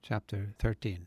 Chapter 13.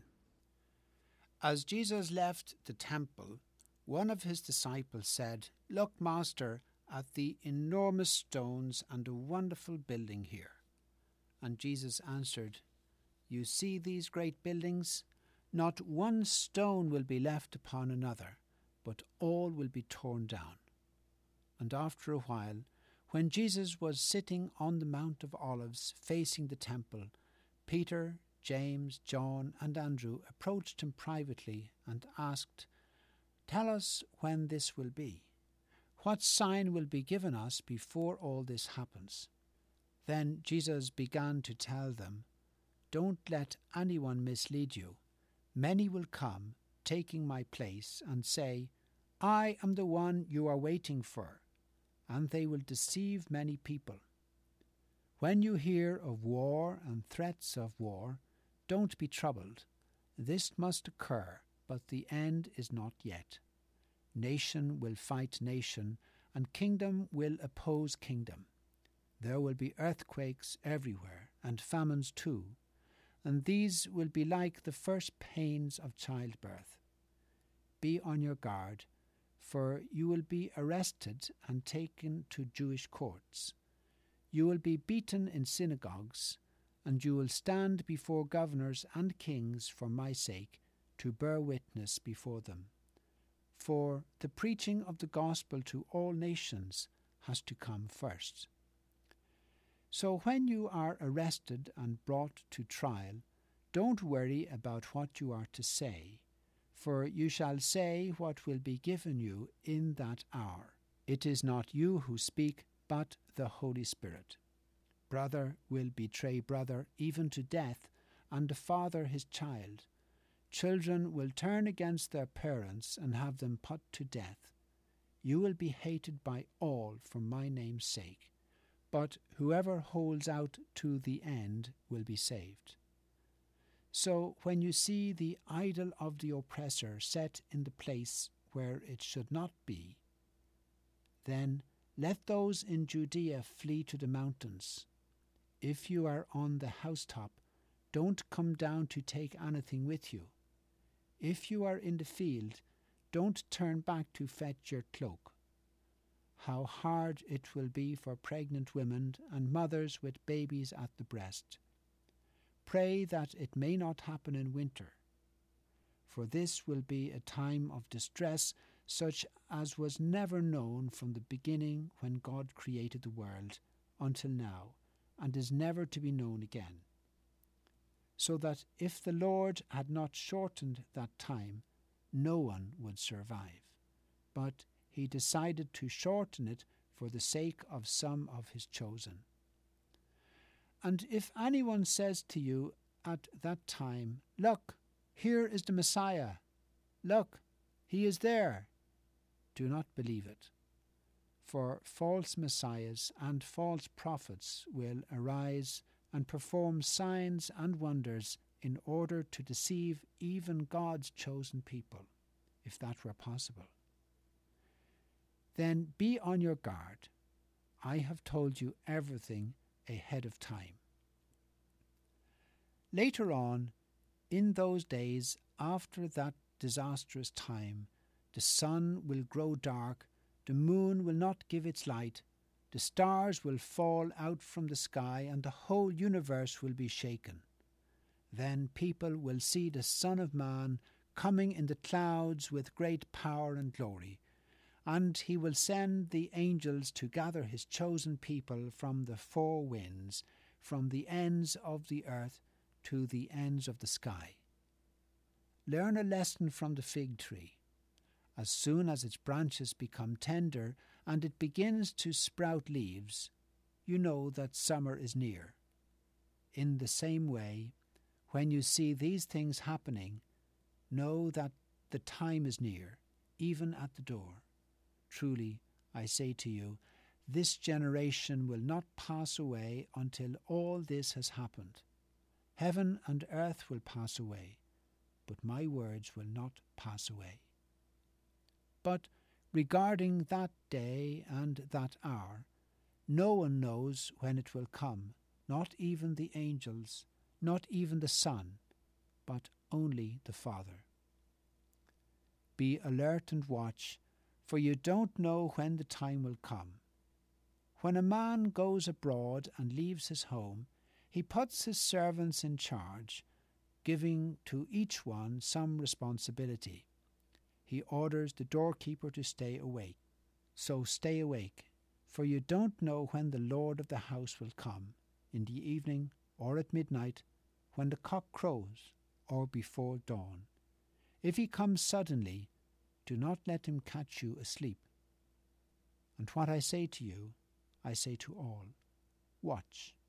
As Jesus left the temple, one of his disciples said, "Look, Master, at the enormous stones and the wonderful building here." And Jesus answered, "You see these great buildings? Not one stone will be left upon another, but all will be torn down." And after a while, when Jesus was sitting on the Mount of Olives facing the temple, Peter, James, John, and Andrew approached him privately and asked, "Tell us when this will be. What sign will be given us before all this happens?" Then Jesus began to tell them, "Don't let anyone mislead you. Many will come, taking my place, and say, 'I am the one you are waiting for,' and they will deceive many people. When you hear of war and threats of war, don't be troubled. This must occur, but the end is not yet. Nation will fight nation, and kingdom will oppose kingdom. There will be earthquakes everywhere, and famines too, and these will be like the first pains of childbirth. Be on your guard, for you will be arrested and taken to Jewish courts. You will be beaten in synagogues, and you will stand before governors and kings for my sake to bear witness before them. For the preaching of the gospel to all nations has to come first. So when you are arrested and brought to trial, don't worry about what you are to say, for you shall say what will be given you in that hour. It is not you who speak, but the Holy Spirit. Brother will betray brother, even to death, and the father his child. Children will turn against their parents and have them put to death. You will be hated by all for my name's sake, but whoever holds out to the end will be saved. So when you see the idol of the oppressor set in the place where it should not be, then let those in Judea flee to the mountains. If you are on the housetop, don't come down to take anything with you. If you are in the field, don't turn back to fetch your cloak. How hard it will be for pregnant women and mothers with babies at the breast. Pray that it may not happen in winter, for this will be a time of distress such as was never known from the beginning when God created the world until now, and is never to be known again. So that if the Lord had not shortened that time, no one would survive. But he decided to shorten it for the sake of some of his chosen. And if anyone says to you at that time, 'Look, here is the Messiah. Look, he is there,' do not believe it. For false messiahs and false prophets will arise and perform signs and wonders in order to deceive even God's chosen people, if that were possible. Then be on your guard. I have told you everything ahead of time." Later on, in those days after that disastrous time, the sun will grow dark, the moon will not give its light, the stars will fall out from the sky, and the whole universe will be shaken. Then people will see the Son of Man coming in the clouds with great power and glory, and he will send the angels to gather his chosen people from the four winds, from the ends of the earth to the ends of the sky. Learn a lesson from the fig tree. As soon as its branches become tender and it begins to sprout leaves, you know that summer is near. In the same way, when you see these things happening, know that the time is near, even at the door. Truly, I say to you, this generation will not pass away until all this has happened. Heaven and earth will pass away, but my words will not pass away. But regarding that day and that hour, no one knows when it will come, not even the angels, not even the Son, but only the Father. Be alert and watch, for you don't know when the time will come. When a man goes abroad and leaves his home, he puts his servants in charge, giving to each one some responsibility. He orders the doorkeeper to stay awake. So stay awake, for you don't know when the Lord of the house will come, in the evening or at midnight, when the cock crows, or before dawn. If he comes suddenly, do not let him catch you asleep. And what I say to you, I say to all, watch.